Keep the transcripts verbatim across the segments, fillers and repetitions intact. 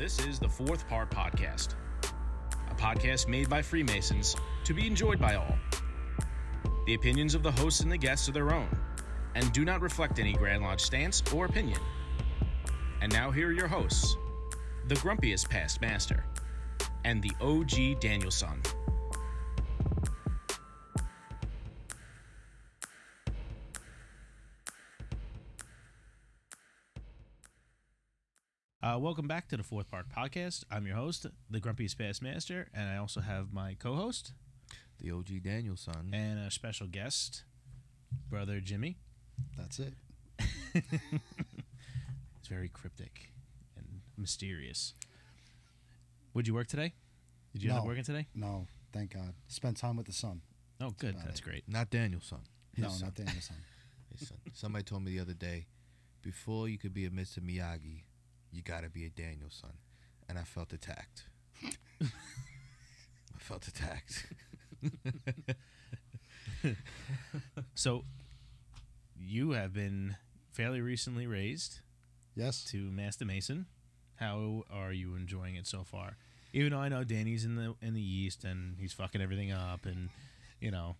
This is the Fourth Part Podcast, a podcast made by Freemasons to be enjoyed by all. The opinions of the hosts and the guests are their own, and do not reflect any Grand Lodge stance or opinion. And now here are your hosts, the grumpiest past master, and the O G Danielson. Uh, welcome back to the Fourth Part Podcast. I'm your host, the grumpiest past master, and I also have my co-host, the O G Danielson, and a special guest, Brother Jimmy. That's it. It's very cryptic and mysterious. Would you work today? Did you no, end up working today? No, thank God. Spend time with the son. Oh, good. That's, That's great. not Danielson. No, son. not Danielson. His son. Somebody told me the other day, before you could be a Mister Miyagi, you gotta be a Danielson, and I felt attacked. I felt attacked. So, you have been fairly recently raised Yes. to Master Mason. How are you enjoying it so far? Even though I know Danny's in the in the East and he's fucking everything up, and you know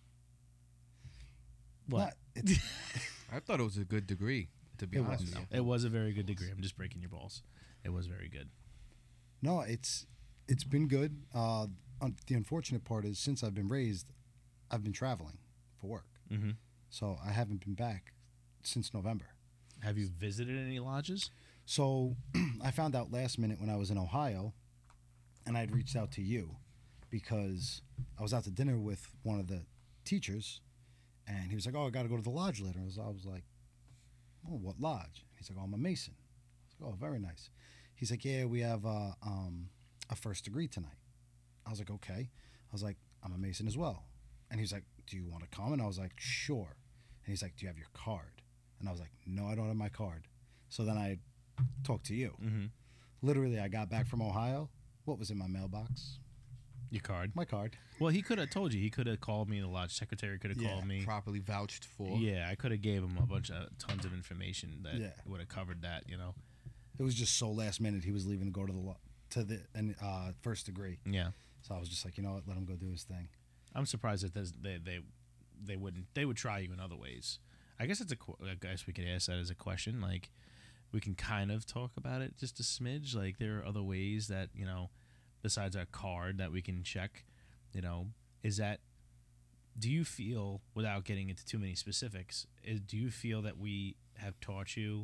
what? Not, it's, I thought it was a good degree, to be It honest was. with you. It was a very good degree. I'm just breaking your balls. It was very good. no, it's it's been good. Uh, un- the unfortunate part is since I've been raised, I've been traveling for work, Mm-hmm. so I haven't been back since November. Have you visited any lodges? So I found out last minute when I was in Ohio, and I'd reached out to you because I was out to dinner with one of the teachers, and he was like, "Oh, I got to go to the lodge later." I was, I was like, "Oh, what lodge?" He's like, "Oh, I'm a Mason." I was like, "Oh, very nice." He's like, "Yeah, we have uh, um, a first degree tonight." I was like, "Okay." I was like, "I'm a Mason as well." And he's like, "Do you want to come?" And I was like, "Sure." And he's like, "Do you have your card?" And I was like, "No, I don't have my card." So then I talked to you. Mm-hmm. Literally, I got back from Ohio. What was in my mailbox? Your card. My card. Well, he could have told you. He could have called me. The lodge secretary could have Yeah, called me. Properly vouched for. Yeah, I could have gave him a bunch of tons of information that Yeah. would have covered that. You know. It was just so last minute. He was leaving to go to the lo- to the and uh, first degree. Yeah. So I was just like, you know what, let him go do his thing. I'm surprised that there's- they they they wouldn't they would try you in other ways. I guess it's a qu- I guess we could ask that as a question. Like, we can kind of talk about it just a smidge. Like, there are other ways that, you know, besides our card that we can check. You know, is that, do you feel, without getting into too many specifics, is, do you feel that we have taught you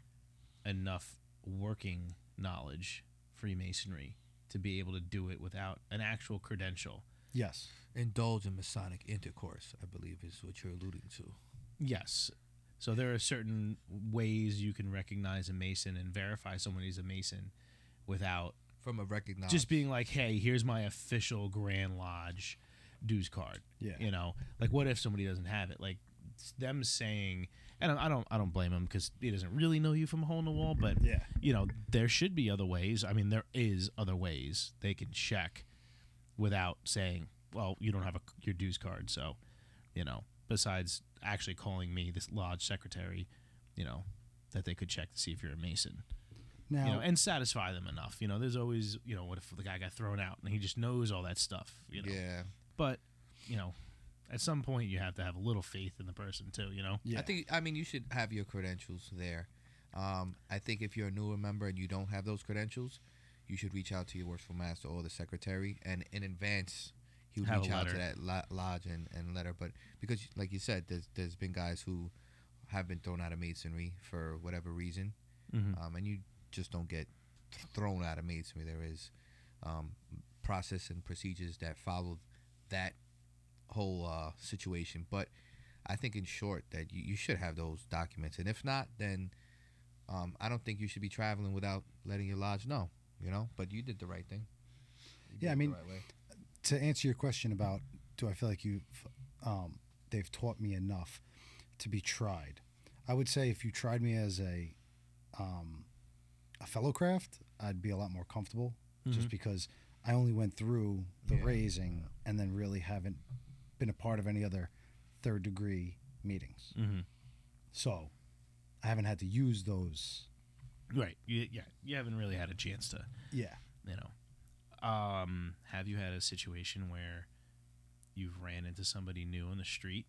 enough working knowledge, Freemasonry, to be able to do it without an actual credential? Yes. Indulge in Masonic intercourse, I believe, is what you're alluding to. Yes. So there are certain ways you can recognize a Mason and verify someone is a Mason without From a recognized... just being like, hey, here's my official Grand Lodge dues card. Yeah. You know, like, what if somebody doesn't have it? Like, it's them saying, and I don't, I don't blame him because he doesn't really know you from a hole in the wall, but Yeah. you know, there should be other ways. I mean, there is other ways they can check without saying, well, you don't have a, your dues card, so, you know, besides actually calling me, this lodge secretary, you know, that they could check to see if you're a Mason. Now, You know, and satisfy them enough. You know, there's always, you know, what if the guy got thrown out and he just knows all that stuff, you know. Yeah. But, you know, at some point you have to have a little faith in the person too, you know. yeah. I think, I mean, you should have your credentials there. Um, I think if you're a newer member and you don't have those credentials, you should reach out to your worshipful master or the secretary, and in advance, he would Have reach a out to letter. that lo- lodge and, and letter. But because, like you said, there's there's been guys who have been thrown out of masonry for whatever reason, Mm-hmm. um, and you just don't get th- thrown out of masonry. There is um, process and procedures that follow that whole uh, situation. But I think, in short, that you, you should have those documents, and if not, then um, I don't think you should be traveling without letting your lodge know. You know, but you did the right thing. You Yeah, did I it mean, the right way. To answer your question about, do I feel like you, um, they've taught me enough to be tried? I would say if you tried me as a, um, a fellow craft, I'd be a lot more comfortable, just Mhm. because I only went through the Yeah. raising and then really haven't been a part of any other third degree meetings. Mm-hmm. So I haven't had to use those Right. You, yeah. You haven't really had a chance to, Yeah. you know. Um, have you had a situation where you've ran into somebody new on the street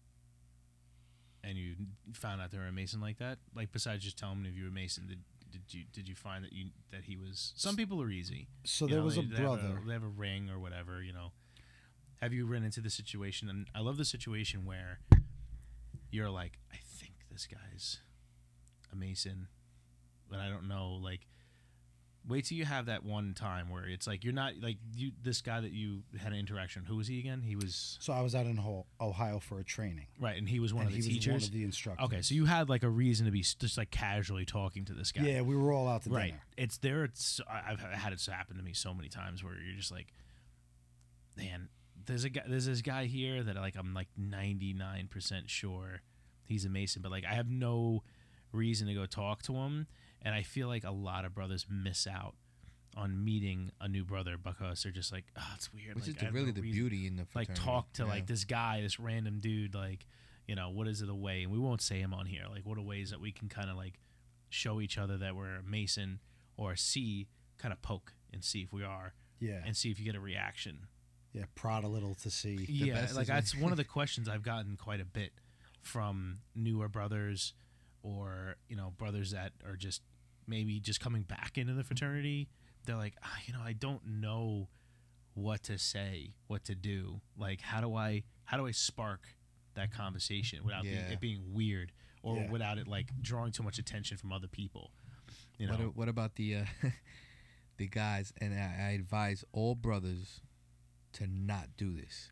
and you found out they were a Mason like that? Like, besides just telling them if you were a Mason, did did you did you find that you that he was? Some people are easy. So You there know, was they, a they have brother. they have a ring or whatever. You know. Have you run into the situation? And I love the situation where you're like, I think this guy's a Mason, but I don't know. Like, wait till you have that one time where it's like you're not like you. This guy that you had an interaction. Who was he again? He was So I was out in Ho- Ohio for a training, right, and he was one and of the he teachers. was one of the instructors. Okay, so you had like a reason to be s- just like casually talking to this guy. Yeah, we were all out to right. dinner. It's there. It's I- I've had it happen to me so many times where you're just like, man, there's a guy, there's this guy here that like I'm like ninety-nine percent sure he's a Mason, but like I have no reason to go talk to him, and I feel like a lot of brothers miss out on meeting a new brother because they're just like, oh, it's weird. Which like, is I the, have really no the reason- beauty in the like fraternity. talk to Yeah. like this guy, this random dude, like, you know, what is it a way? And we won't say him on here. Like, what are ways that we can kind of like show each other that we're a Mason, or see, kind of poke and see if we are, Yeah, and see if you get a reaction. yeah, prod a little to see. Yeah, best like is- that's one of the questions I've gotten quite a bit from newer brothers, or you know, brothers that are just maybe just coming back into the fraternity. They're like, ah, you know, I don't know what to say, what to do. Like, how do I, how do I spark that conversation without being, Yeah. it being weird, or Yeah. without it like drawing too much attention from other people? You know, What, a- what about the uh, the guys? And I, I advise all brothers to not do this.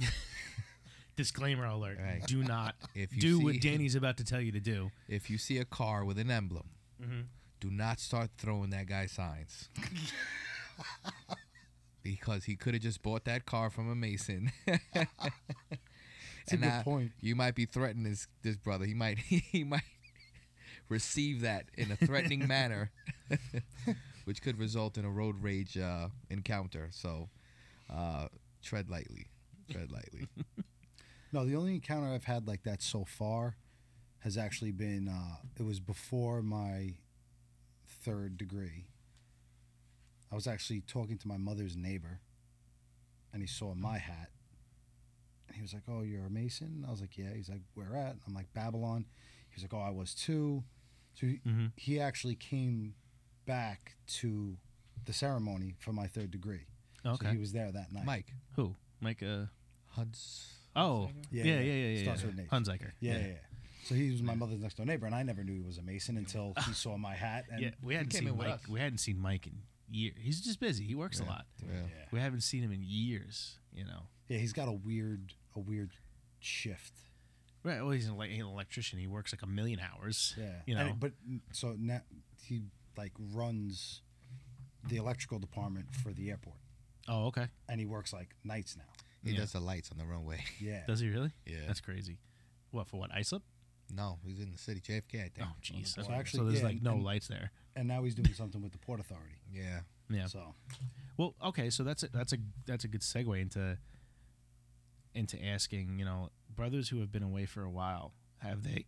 disclaimer alert: Right. do not If you do see, what Danny's about to tell you to do. if you see a car with an emblem, Mm-hmm. do not start throwing that guy signs. Because he could have just bought that car from a Mason. It's a good point. You might be threatening this this brother. He might he might receive that in a threatening manner, which could result in a road rage uh, encounter. So, uh, tread lightly. Tread lightly. No, the only encounter I've had like that so far has actually been. Uh, it was before my third degree. I was actually talking to my mother's neighbor, and he saw my hat, and he was like, "Oh, you're a Mason?" I was like, "Yeah." He's like, "Where at?" I'm like, "Babylon." He's like, "Oh, I was too." So he, Mm-hmm. he actually came back to the ceremony for my third degree. Okay. So he was there that night. Mike. Who? Mike? Uh. Huds. Oh. Yeah, Yeah. yeah. Yeah. Yeah. Yeah. Starts yeah. with an H. Hunziker. Yeah, yeah, yeah. So he was my mother's next door neighbor, and I never knew he was a Mason until he saw my hat. And Yeah, we hadn't came seen in with Mike. us. We hadn't seen Mike in years. He's just busy. He works a Yeah. lot. Yeah. yeah. We haven't seen him in years. You know. Yeah, he's got a weird, a weird shift. Right. Well, he's an, ele- an electrician. He works like a million hours. Yeah, You And know. it- but so now he like runs the electrical department for the airport, Oh, okay. and he works like nights now. He Yeah. does the lights on the runway. Yeah, Does he really? Yeah. That's crazy. What for? What islip? No, he's in the city, J F K, I think. Oh, jeez. Well, Okay. actually, so there's yeah, like no and- lights there. and now he's doing something with the Port Authority. Yeah. Yeah. So Well, okay. So that's a, that's a that's a good segue into into asking. You know, brothers who have been away for a while, have they?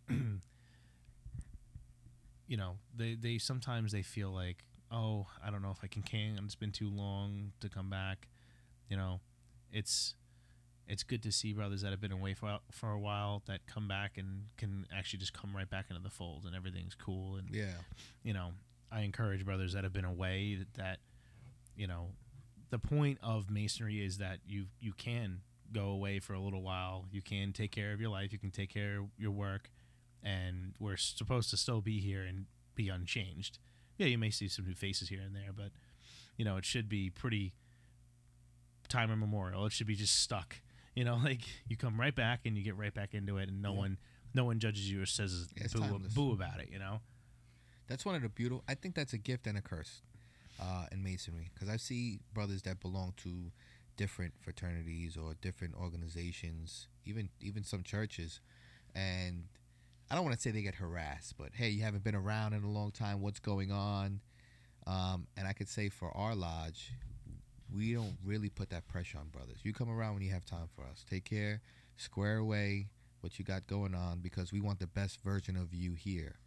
You know, they they sometimes they feel like, oh, I don't know if I can can. It's been too long to come back. You know, it's it's good to see brothers that have been away for for a while that come back and can actually just come right back into the fold and everything's cool. And Yeah. you know, I encourage brothers that have been away that, that you know, the point of masonry is that you you can go away for a little while. You can take care of your life. You can take care of your work, and we're supposed to still be here and be unchanged. Yeah, you may see some new faces here and there, but you know, it should be pretty time immemorial. It should be just stuck. You know, like you come right back and you get right back into it, and no Yeah. one no one judges you or says Yeah, it's boo, timeless. boo about it. You know. That's one of the beautiful. I think that's a gift and a curse uh, in masonry, because I see brothers that belong to different fraternities or different organizations, even even some churches, and I don't want to say they get harassed, but hey, you haven't been around in a long time. What's going on? Um, and I could say for our lodge, we don't really put that pressure on brothers. You come around when you have time for us. Take care, square away what you got going on, because we want the best version of you here.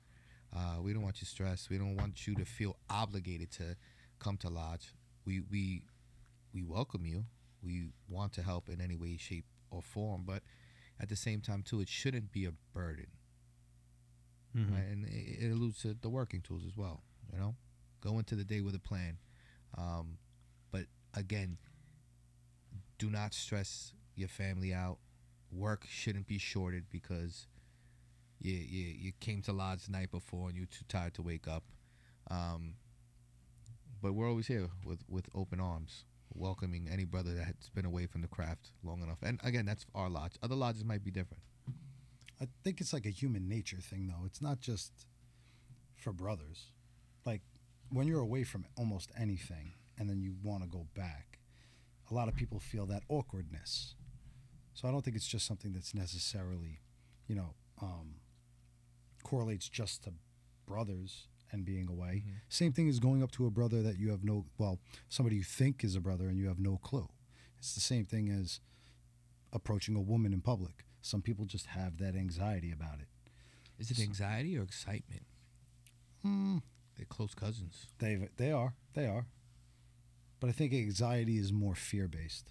Uh, we don't want you stressed. We don't want you to feel obligated to come to lodge. We we we welcome you. We want to help in any way, shape, or form, but at the same time, too, it shouldn't be a burden. Mhm. Right? And it, it alludes to the working tools as well. You know, go into the day with a plan. Um, but again, do not stress your family out. Work shouldn't be shorted because you you, you came to lodge the night before and you're too tired to wake up. Um, but we're always here with, with open arms, welcoming any brother that's been away from the craft long enough. And again, that's our lodge. Other lodges might be different. I think it's like a human nature thing, though. It's not just for brothers. Like, when you're away from almost anything and then you want to go back, a lot of people feel that awkwardness. So I don't think it's just something that's necessarily, you know, um, correlates just to brothers and being away. Mhm. Same thing as going up to a brother that you have no, well, somebody you think is a brother and you have no clue. It's the same thing as approaching a woman in public. Some people just have that anxiety about it. Is it anxiety or excitement? Hmm. They're close cousins. They they are they are, but I think anxiety is more fear based.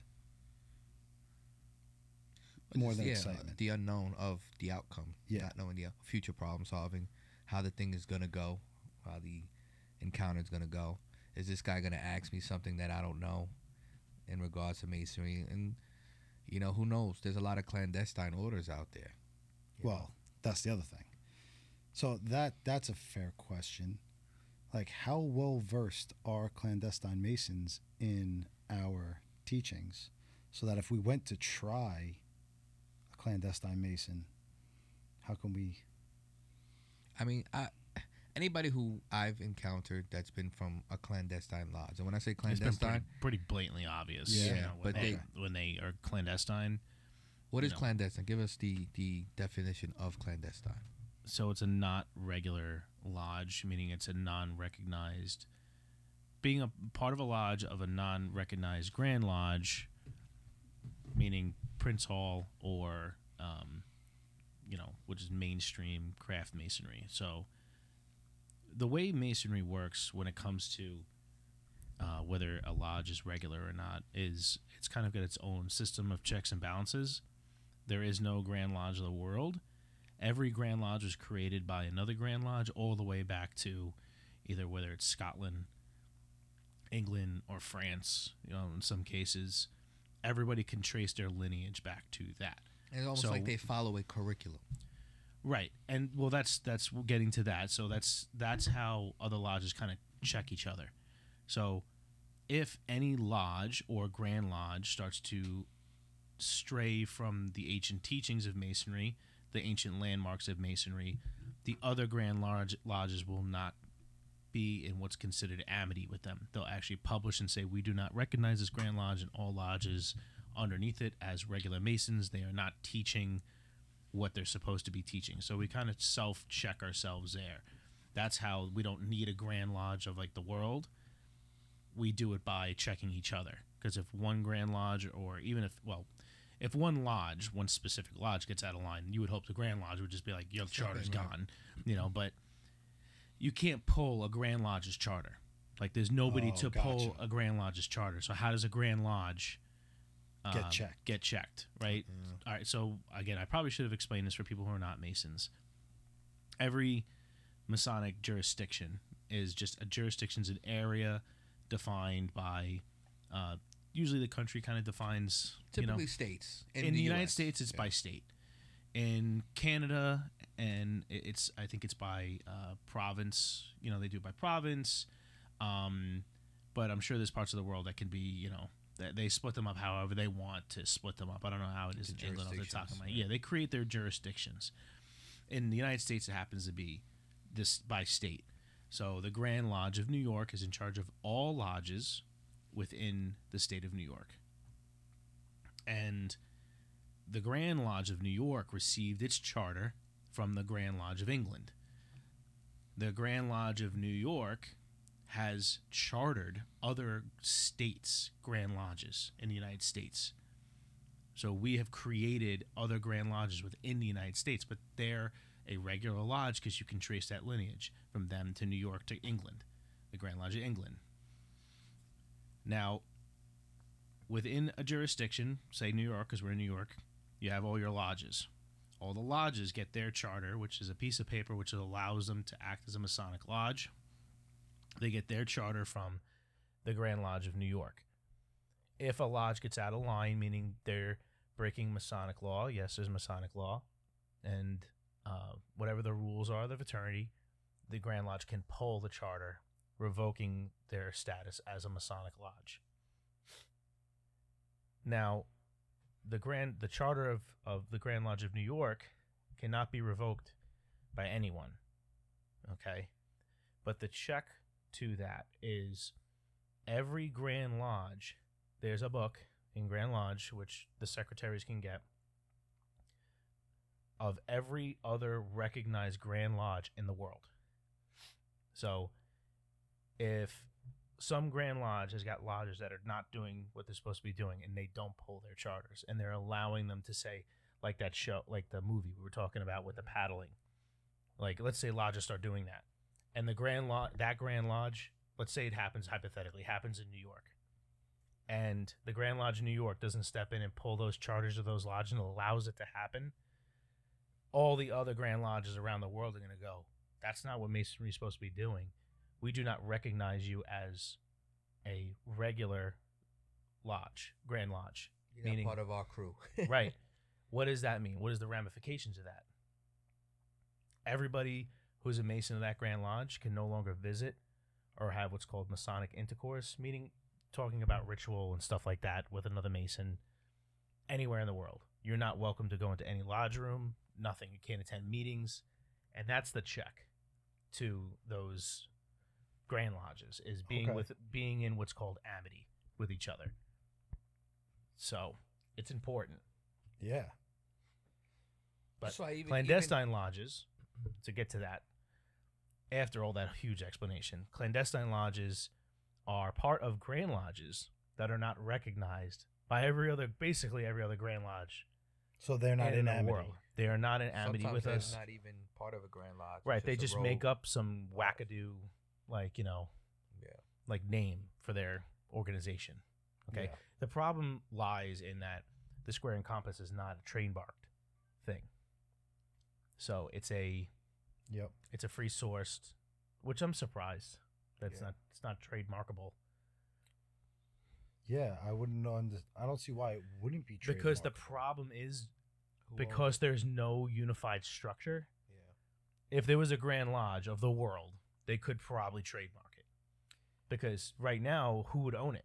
But More just, than yeah, excitement. The unknown of the outcome. Yeah. Not knowing the future problem solving, how the thing is going to go, how the encounter is going to go. Is this guy going to ask me something that I don't know in regards to masonry? And, you know, who knows? There's a lot of clandestine orders out there. you Well, know? that's the other thing. So that that's a fair question. Like, how well versed are clandestine Masons in our teachings, so that if we went to try a clandestine Mason, how can we? I mean, I, anybody who I've encountered that's been from a clandestine lodge, and when I say It's been clandestine, pretty, pretty blatantly obvious. Yeah, you know, when but they, they- when they are clandestine. what you is know. clandestine? Give us the, the definition of clandestine. So it's a not regular lodge, meaning it's a non-recognized. Being a part of a lodge of a non-recognized Grand Lodge, meaning Prince Hall or, um, you know, which is mainstream craft masonry. So the way masonry works when it comes to uh, whether a lodge is regular or not is it's kind of got its own system of checks and balances. There is no Grand Lodge of the world. Every Grand Lodge was created by another Grand Lodge all the way back to either whether it's Scotland, England, or France. You know, in some cases, everybody can trace their lineage back to that. And it's almost So- like they follow a curriculum. Right, and well, that's that's getting to that. So that's that's how other lodges kind of check each other. So if any lodge or Grand Lodge starts to stray from the ancient teachings of Masonry, the ancient landmarks of Masonry, the other Grand Lodge lodges will not be in what's considered amity with them. They'll actually publish and say, we do not recognize this Grand Lodge and all lodges underneath it as regular Masons. They are not teaching what they're supposed to be teaching. So we kind of self-check ourselves there. That's how we don't need a Grand Lodge of like the world. We do it by checking each other. Because if one Grand Lodge, or even if, well, if one lodge, one specific lodge gets out of line, you would hope the Grand Lodge would just be like, your Step charter's in, right. gone. You know, but you can't pull a Grand Lodge's charter. Like there's nobody Oh, to pull gotcha. a Grand Lodge's charter. So how does a Grand Lodge Get um, checked. Get checked, right? All right. So again, I probably should have explained this for people who are not Masons. Every Masonic jurisdiction is just a jurisdiction's an area defined by. Uh, usually, the country kind of defines. Typically you know, states. in the, United U S. States, it's Yeah. by state. In Canada, and it- it's I think it's by uh, province. You know, they do it by province. Um, but I'm sure there's parts of the world that can be, you know, that they split them up however they want to split them up. I don't know how it is in Into England off the top of jurisdictions, my yeah. yeah. They create their jurisdictions. In the United States, it happens to be this by state. So the Grand Lodge of New York is in charge of all lodges within the state of New York. And the Grand Lodge of New York received its charter from the Grand Lodge of England. The Grand Lodge of New York has chartered other states' Grand Lodges in the United States. So we have created other Grand Lodges within the United States, but they're a regular lodge because you can trace that lineage from them to New York to England, the Grand Lodge of England. Now, within a jurisdiction, say New York, because we're in New York, you have all your lodges. All the lodges get their charter, which is a piece of paper which allows them to act as a Masonic lodge. They get their charter from the Grand Lodge of New York. If a lodge gets out of line, meaning they're breaking Masonic law, yes, there's Masonic law, and uh, whatever the rules are of the fraternity, the Grand Lodge can pull the charter, revoking their status as a Masonic lodge. Now, the grand the charter of, of the Grand Lodge of New York cannot be revoked by anyone. Okay? But the check to that is every Grand Lodge, there's a book in Grand Lodge, which the secretaries can get, of every other recognized Grand Lodge in the world. So, if some Grand Lodge has got lodges that are not doing what they're supposed to be doing, and they don't pull their charters, and they're allowing them to say, like that show, like the movie we were talking about with the paddling, like let's say lodges start doing that, and the Grand Lodge, that Grand Lodge, let's say it happens hypothetically, happens in New York, and the Grand Lodge in New York doesn't step in and pull those charters of those lodges and allows it to happen, all the other Grand Lodges around the world are going to go, that's not what Masonry is supposed to be doing. We do not recognize you as a regular lodge, Grand Lodge. You're meaning, not part of our crew. Right. What does that mean? What is the ramifications of that? Everybody who's a Mason of that Grand Lodge can no longer visit or have what's called Masonic intercourse, meaning talking about ritual and stuff like that with another Mason anywhere in the world. You're not welcome to go into any lodge room, nothing. You can't attend meetings. And that's the check to those Grand Lodges, is being Okay. with being in what's called amity with each other. So it's important. Yeah. But That's why even- clandestine lodges, to get to that, after all that huge explanation, clandestine lodges are part of Grand Lodges that are not recognized by every other, basically every other Grand Lodge So they're not in, in the amity. world. They are not in amity Sometimes with they're us. not even part of a Grand Lodge. It's Right. They a just make rogue. up some wackadoo, like, you know, Yeah. like name for their organization. Okay. Yeah. The problem lies in that the square and compass is not a trademarked thing. So it's a Yep. it's a free sourced, which I'm surprised that's Yeah. not it's not trademarkable, Yeah, I wouldn't know. Under, I don't see why it wouldn't be because the trademarkable. problem is Who owns because there's no unified structure. it? Yeah. If there was a Grand Lodge of the world, they could probably trademark it. Because right now, who would own it?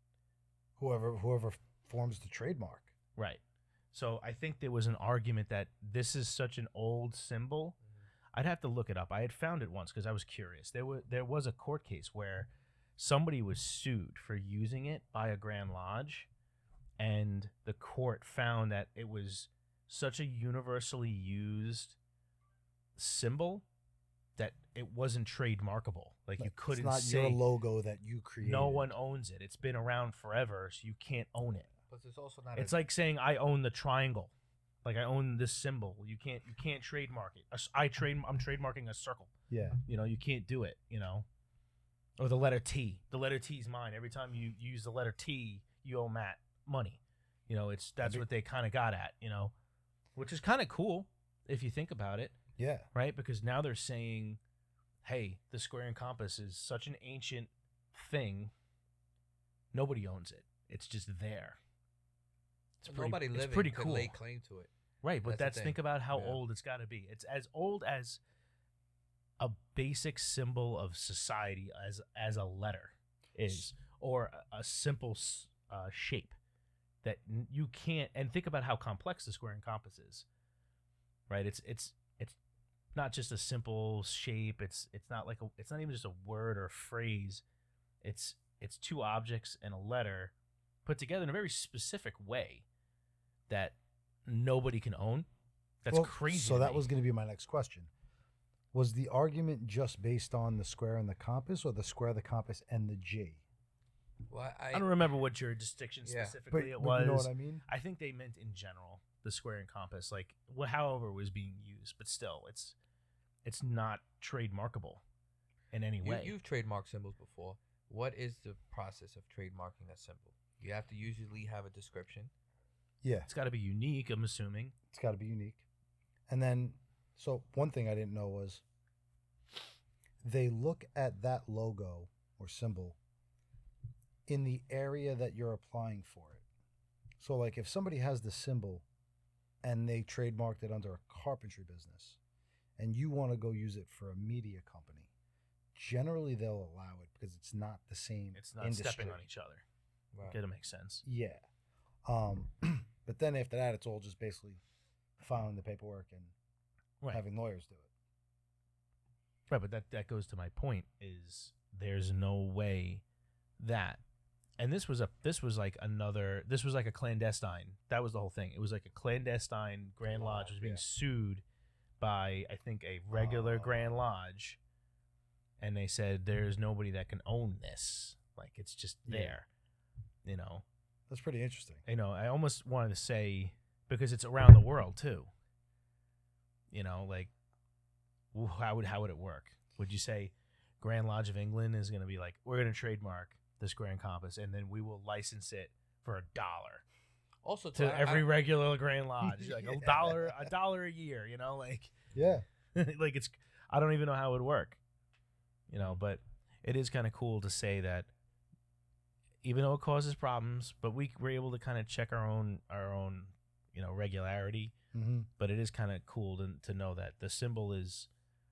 whoever whoever forms the trademark. Right. So I think there was an argument that this is such an old symbol. I'd have to look it up. I had found it once because I was curious. There was there was a court case where somebody was sued for using it by a Grand Lodge, and the court found that it was such a universally used symbol that it wasn't trademarkable. Like you couldn't it's not say your logo that you created. no one owns it. It's been around forever, so you can't own it. But it's also not. It's a, like saying I own the triangle, like I own this symbol. You can't you can't trademark it. A s- I trade I'm trademarking a circle. Yeah. You know, you can't do it. You know, or the letter T. The letter T is mine. Every time you use the letter T, you owe Matt money. You know, it's that's That'd be- what they kind of got at. You know, which is kind of cool if you think about it, Yeah. right? Because now they're saying, hey, the square and compass is such an ancient thing. Nobody owns it. It's just there. It's pretty, nobody it's living pretty could cool. lay claim to it. Right, but That's the that's, thing. think about how Yeah. old it's got to be. It's as old as a basic symbol of society as as a letter is, or a, a simple s- uh, shape that n- you can't. And think about how complex the square and compass is. Right, it's it's it's not just a simple shape. It's it's not like a. It's not even just a word or a phrase. It's it's two objects and a letter put together in a very specific way that nobody can own. That's Well, crazy. So to that me. was going to be my next question. Was the argument just based on the square and the compass, or the square, the compass, and the G? Well, I, I don't remember what jurisdiction Yeah. specifically But, it but was. you know what I mean? I think they meant in general the square and compass, like wh- however it was being used, but still, it's it's not trademarkable in any You, way. you've trademarked symbols before. What is the process of trademarking a symbol? You have to usually have a description. Yeah, It's got to be unique, I'm assuming. it's got to be unique. And then, so one thing I didn't know was they look at that logo or symbol in the area that you're applying for it. So, like, if somebody has the symbol and they trademarked it under a carpentry business and you want to go use it for a media company, generally they'll allow it because it's not the same It's not industry. stepping on each other. Right. It'll make sense. Yeah. Um, but then after that, it's all just basically filing the paperwork and Right. having lawyers do it. Right, but that, that goes to my point is there's no way that and this was a this was like another this was like a clandestine. That was the whole thing. It was like a clandestine Grand Wow, Lodge was being yeah. sued by I think a regular Oh. Grand Lodge, and they said there's nobody that can own this. Like it's just Yeah. there. You know. That's pretty interesting. You know, I almost wanted to say because it's around the world too. You know, like wh- how would how would it work? Would you say Grand Lodge of England is going to be like, we're going to trademark the square and compass, and then we will license it for a dollar Also, to I- every I- regular Grand Lodge, like a Yeah. dollar, a dollar a year. You know, like Yeah. like it's I don't even know how it would work. You know, but it is kind of cool to say that even though it causes problems, but we we're able to kind of check our own our own you know regularity. Mm-hmm. But it is kind of cool to to know that the symbol is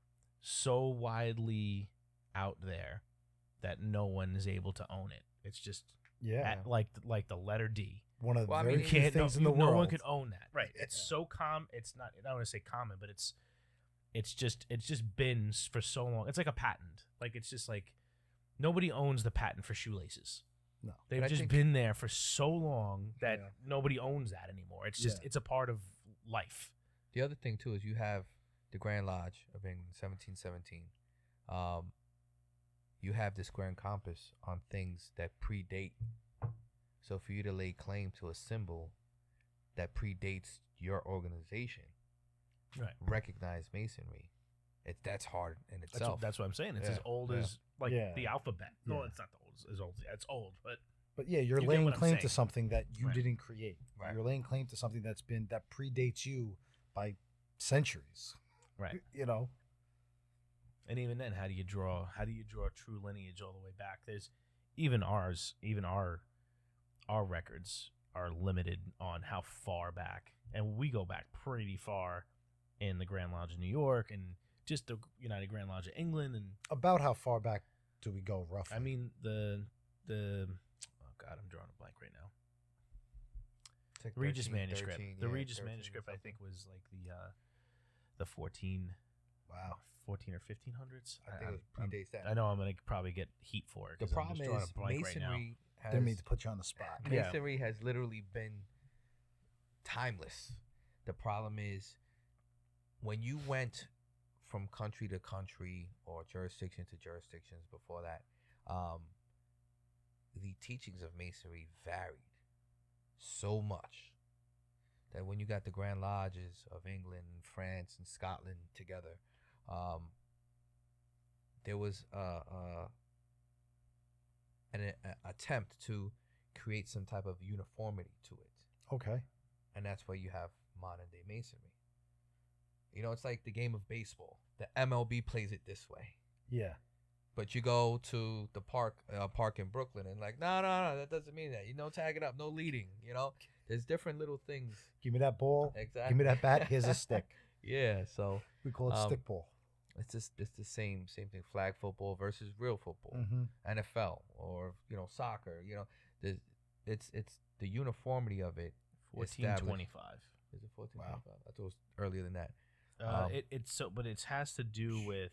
so widely out there that no one is able to own it. It's just Yeah. at, like like the letter D. One of the Well, I very mean, You few can't. No, things in the you- no world. one could own that. Right. It's Yeah. so com. It's not. I don't want to say common, but it's it's just it's just been s- for so long. It's like a patent. Like it's just like nobody owns the patent for shoelaces. No. They've But I just think- been there for so long that Yeah. nobody owns that anymore. It's just Yeah. it's a part of life. The other thing too is you have the Grand Lodge of England, seventeen seventeen. Um, you have the square and compass on things that predate. So for you to lay claim to a symbol that predates your organization, Right. recognize masonry. It that's hard in That's itself. what, that's what I'm saying. It's Yeah, as old yeah. as like Yeah. the alphabet. No, Yeah. it's not the old as old. Yeah, it's old, but But yeah, you're You get laying what I'm claim to saying. something that you Right. didn't create. Right. You're laying claim to something that's been that predates you by centuries. right. You know. And even then, how do you draw? How do you draw true lineage all the way back? There's even ours, even our our records are limited on how far back, and we go back pretty far in the Grand Lodge of New York and just the United Grand Lodge of England. And About how far back do we go roughly? I mean the the oh god, I'm drawing a blank right now. It's like The Regis thirteen, manuscript. thirteen, the yeah, Regis thirteen or manuscript, I something. think, was like the uh, the fourteen, wow. fourteen or fifteen hundreds. I think it I'm- predates that. I know I'm gonna probably get heat for it. The 'cause I'm problem just drawing is a blank right now. masonry has Didn't mean to put you on the spot. Yeah. masonry has literally been timeless. The problem is when you went from country to country or jurisdiction to jurisdictions before that, um, the teachings of masonry varied so much that when you got the Grand Lodges of England, France, and Scotland together, um, there was a, a an a, attempt to create some type of uniformity to it, Okay. and that's why you have modern day masonry. You know, it's like the game of baseball. The M L B plays it this way, Yeah. but you go to the park, uh, park in Brooklyn, and like, no, no, no, that doesn't mean that. You know, tag it up, no leading. You know, there's different little things. Give me that ball. Exactly. Give me that bat. Here's a stick. Yeah, so We call it Um, stick ball. it's just it's the same same thing. Flag football versus real football. Mm-hmm. N F L or you know soccer. You know, there's it's it's the uniformity of it. fourteen established. twenty-five. Is it fourteen Wow. twenty-five? I thought it was earlier than that. Uh, Um, it it's so, but it has to do with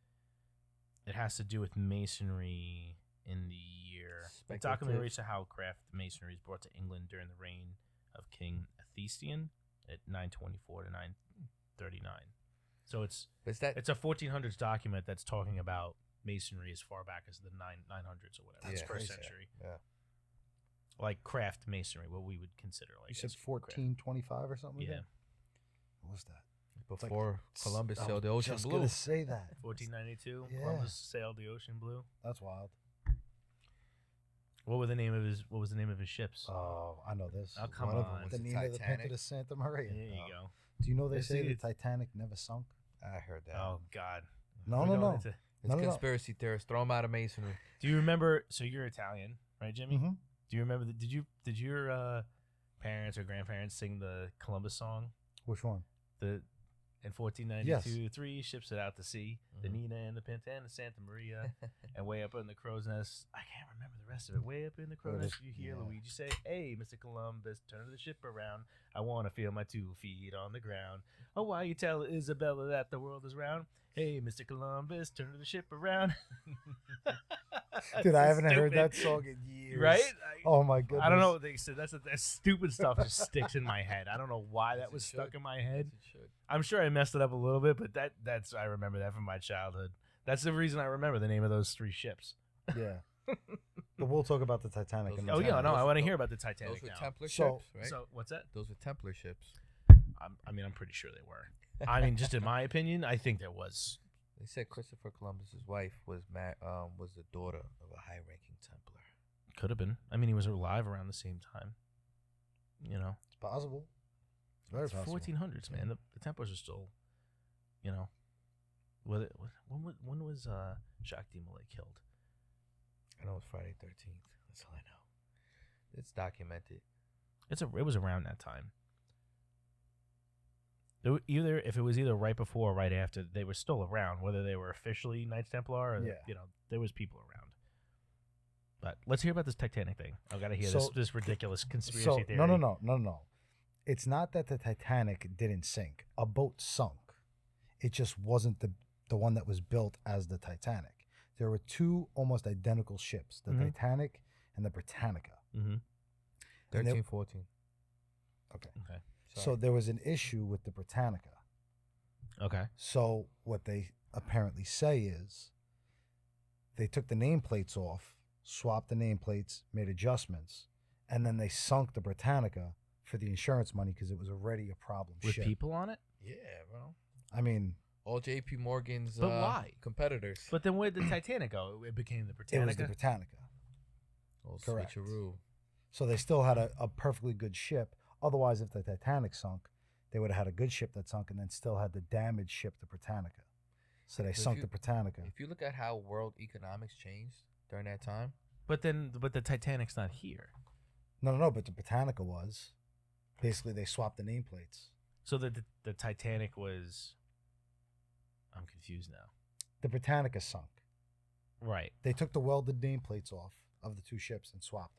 it has to do with masonry in the year. The Speculative. documentary to how craft masonry is brought to England during the reign of King Athelstan at nine twenty-four to nine thirty-nine. So it's But it's that it's a fourteen hundreds document that's talking about masonry as far back as the nine nine hundreds or whatever. That's It's first crazy. century. yeah. like craft masonry, what we would consider like. You said as craft. fourteen twenty-five or something. Like Yeah. that? What was that? Before Columbus I sailed the was ocean just blue. gonna say that. fourteen ninety-two. Yeah. Columbus sailed the ocean blue. That's wild. What were the name of his? What was the name of his ships? Oh, I know this. Oh, come One of on. them was the Was it name of the Titanic? Pinta de Santa Maria. there you Oh. go. Do you know they This say the is- Titanic never sunk? I heard that. Oh God. No, We're no, going no. into- it's no, no, no. conspiracy theorists. Throw them out of masonry. Do you remember? So you're Italian, right, Jimmy? Mm-hmm. Do you remember? The, did you did your uh, parents or grandparents sing the Columbus song? Which one? The in fourteen ninety-two, three ships set out to sea, the Mhm. Nina and the Pinta and the Santa Maria, and way up in the crow's nest. I can't remember the rest of it. Way up in the crow's What nest, is- you hear yeah. Luigi say, "Hey, Mister Columbus, turn the ship around. I want to feel my two feet on the ground. Oh, why you tell Isabella that the world is round? Hey, Mister Columbus, turn the ship around." Dude, I So haven't heard stupid. that song in years. Right? I- Oh my goodness. I don't know what they said. That's that stupid stuff just sticks in my head. I don't know why that Yes, it was stuck should. in my head. Yes, it should. I'm sure I messed it up a little bit, but that that's I remember that from my childhood. That's the reason I remember the name of those three ships. Yeah. But we'll talk about the Titanic. Those in are- a Oh minute. yeah, no, I those- want to those- hear about the Titanic Those were now. Templar So- ships, right? So what's that? Those were Templar ships. I'm, I mean, I'm pretty sure they were. I mean, just in my opinion, I think there was. They said Christopher Columbus's wife was ma- um, was the daughter of a high-ranking Templar. Could have been. I mean, he was alive around the same time. You know, It's possible. It's very it's possible. fourteen hundreds, man. The, the Templars are still, you know, what it, what- when was when was uh, Jacques de Molay killed? I know it's Friday thirteenth. That's all I know. It's documented. It's a it was around that time. It wa- Either if it was either right before or right after, they were still around. Whether they were officially Knights Templar, or Yeah. you know, there was people around. But let's hear about this Titanic thing. I've got to hear this So- this ridiculous conspiracy So theory. no, no, no, no, no. It's not that the Titanic didn't sink. A boat sunk. It just wasn't the the one that was built as the Titanic. There were two almost identical ships, the Mhm. Titanic and the Britannica. Mm-hmm. And they- Thirteen, fourteen. Okay. Okay. So there was an issue with the Britannica. Okay. So what they apparently say is they took the nameplates off, swapped the nameplates, made adjustments, and then they sunk the Britannica for the insurance money because it was already a problem With ship. people on it. Yeah, bro. I mean, All J P Morgan's But uh, why? competitors. But then where did the Titanic go? It became the it was Britannica. the Britannica. Old correct. switcheroo. So they still had a, a perfectly good ship. Otherwise, if the Titanic sunk, they would have had a good ship that sunk and then still had the damaged ship, the Britannica. So they If sunk you- the Britannica. If you look at how world economics changed during that time, but then, but the Titanic's not here. No, no, no, but the Britannica was. Basically, they swapped the nameplates. So the the, the Titanic was. I'm confused now. The Britannica sunk. Right. They took the welded nameplates off of the two ships and swapped them.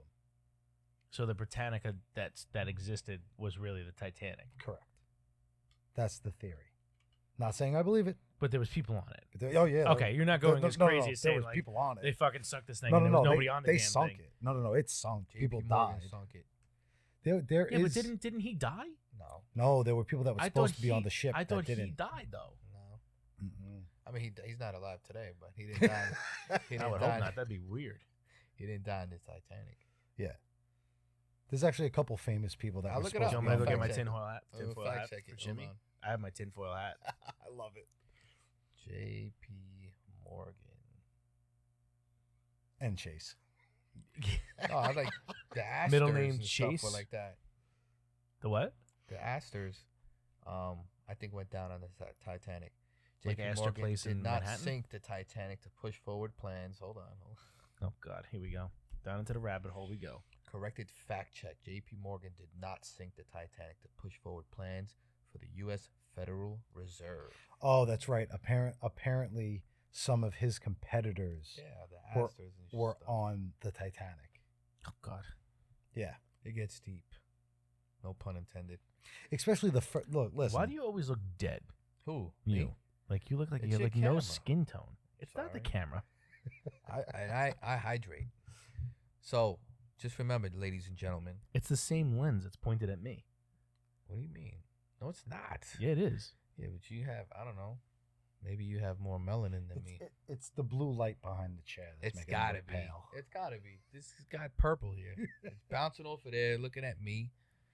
So the Britannica that's that existed was really the Titanic, Correct. That's the theory. Not saying I believe it. but there was people on it. But they- oh yeah. Okay, you're not going no, as no, no, crazy no, as there saying was like people on it. they fucking sunk this thing no, and no, there no. was nobody they, on the they damn sunk thing. it. No, no, no. It sunk. J P People Morgan died. sunk it. There, there Yeah, is- but didn't didn't he die? No, No, there were people that were I supposed thought to be he, on the ship I that thought he didn't. died though. no. Mm-mm. I mean, he he's not alive today, but he didn't die. he I didn't would die. hope not. That'd be weird. He didn't die in the Titanic. Yeah. There's actually a couple famous people that I'll were look it supposed Do up. you to want be me to on go the get my boat. tinfoil hat? I'll Tinfoil fact hat check for it. Jimmy. Hold on. I have my tinfoil hat. I love it. J P Morgan. And Chase. No, I like the Astors Middle name and stuff Chase? were like that. The what? The Astors, um, I think went down on the Ti- Titanic. Like J P Astor Morgan Place did in not Manhattan? sink the Titanic to push forward plans. Hold on. Hold on. Oh God, here we go. Down into the rabbit hole we go. Corrected fact check. J P Morgan did not sink the Titanic to push forward plans for the U S Federal Reserve. Oh, that's right. Apparent, apparently, some of his competitors Yeah, the were, Astors and were stuff. on the Titanic. Oh God. Yeah. It gets deep. No pun intended. Especially the fir- look. Listen. Why do you always look dead? Who? You. Me? Like you look like It's you have your like no camera. skin tone. It's not the Sorry. camera. I, I, I, I hydrate. So, just remember, ladies and gentlemen. It's the same lens. It's pointed at me. What do you mean? No, it's not. Yeah, it is. Yeah, but you have, I don't know. Maybe you have more melanin than It's, me. it, it's the blue light behind the chair. That's It's making gotta it be. pale. It's gotta be. This has got purple here. It's bouncing off of there, looking at me.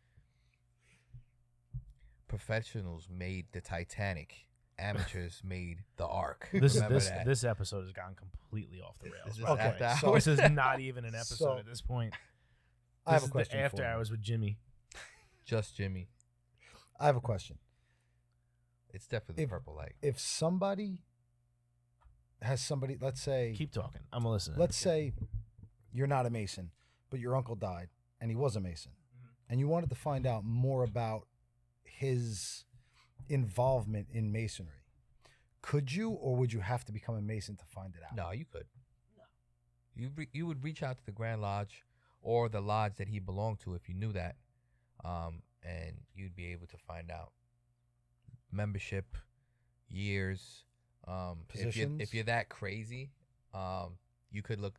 Professionals made the Titanic. Amateurs made the Ark. This Remember this that. this episode has gone completely off the rails. This is by the way. after So hours. this is not even an episode So- at this point. I have This a is question the after for you. hours with Jimmy. Just Jimmy. I have a question. It's definitely If- purple light. If somebody has somebody, let's say, Keep talking. I'm listening. let's say you're not a Mason, but your uncle died and he was a Mason, and you wanted to find out more about his involvement in Masonry, could you, or would you have to become a Mason to find it out? No, you could. No. You re- you would reach out to the Grand Lodge or the lodge that he belonged to if you knew that, um, and you'd be able to find out membership, years. Um, if you're Positions? if you're that crazy, um, you could look